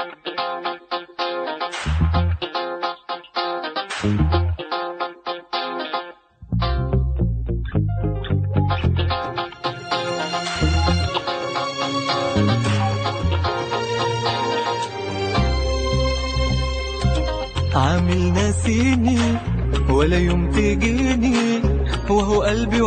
عامل ناسيني ولا يوم تجيني وهو قلبي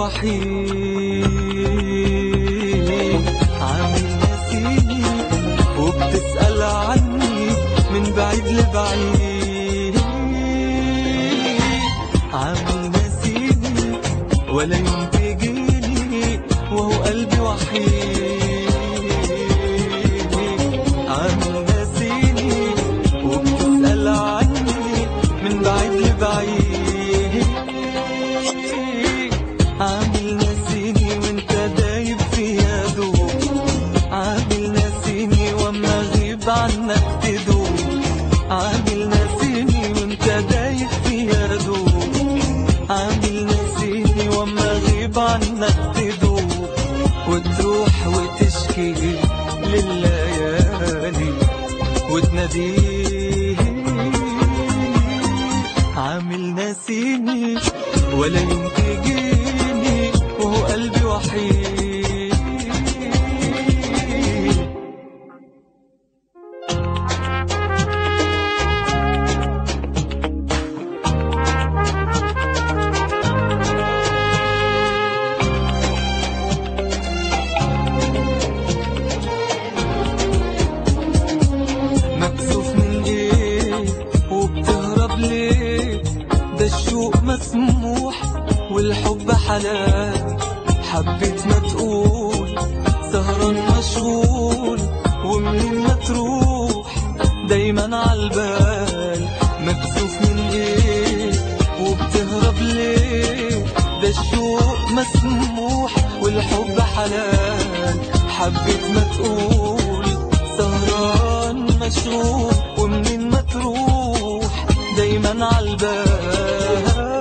وحيد. عامل ناسيني وبتسأل عني من بعيد لبعيد. عامل ناسيني ولا يوم تجيني وهو قلبي وحيد. عامل ناسيني وبتسأل عني من بعيد لبعيد. عامل ناسيني وانت دايب فيا دوب. عامل ناسيني واما اغيب عنك تدوب. عامل ناسيني وانت دايب فيا دوب. عامل ناسيني واما اغيب عنك تدوب. وتروح وتشكي لليالي وتناديه. عامل ناسيني ولا يوم تجيني وهو قلبي وحيد. مكسوف من ايه وبتهرب ليه؟ ده الشوق مسموح والحب حلال. حبيت ما تقول سهران مشغول ومنين ما تروح دايما عالبال. مكسوف من ايه وبتهرب ليه؟ ده الشوق مسموح والحب حلال. حبيت ما تقول سهران مشغول ومنين ما تروح دايما عالبال.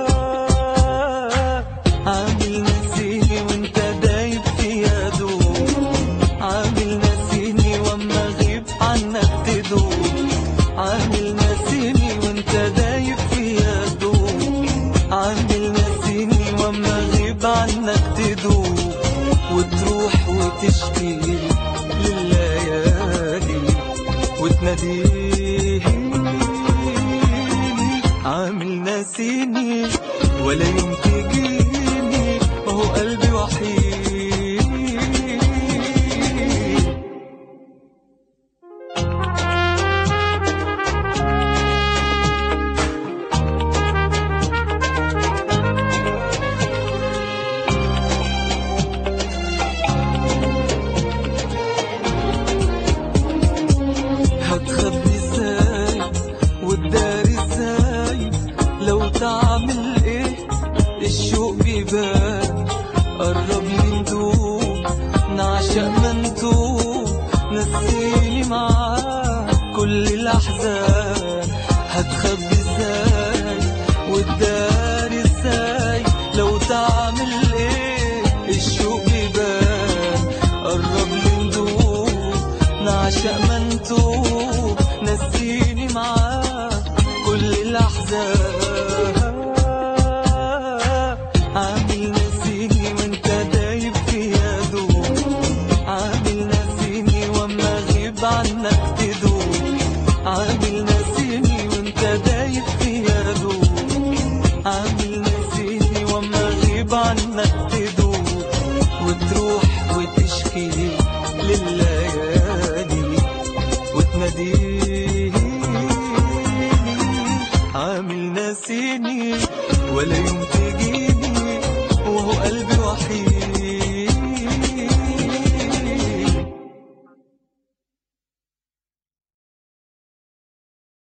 عامل ناسيني وانت دايب فيا دوب. عامل ناسيني واما اغيب عنك تدوب. عامل ناسيني وانت دايب فيا دوب. عامل ناسيني واما اغيب عنك تدوب. وتروح وتشكي لليالي وتناديه. عامل ناسيني ولا يوم تجيني وهو قلبي وحيد. هتخبي ازاي وتداري ازاي؟ لو تعمل ايه الشوق بيبان. قرب ندوب نعشق منتوب. نسيني معاك كل الاحزان. هتخبي ازاي وتداري ازاي؟ لو تعمل ايه الشوق بيبان. قرب ندوب نعشق منتوب. نسيني معاك كل الاحزان. عامل ناسيني وانت دايب فيا دوب. عامل ناسيني واما اغيب عنك تدوب. عامل ناسيني وانت دايب فيا دوب. عامل ناسيني واما اغيب عنك تدوب. وتروح وتشكي لليالي وتناديه. عامل ناسيني ولا يوم تجيني وهو قلبي وحيد.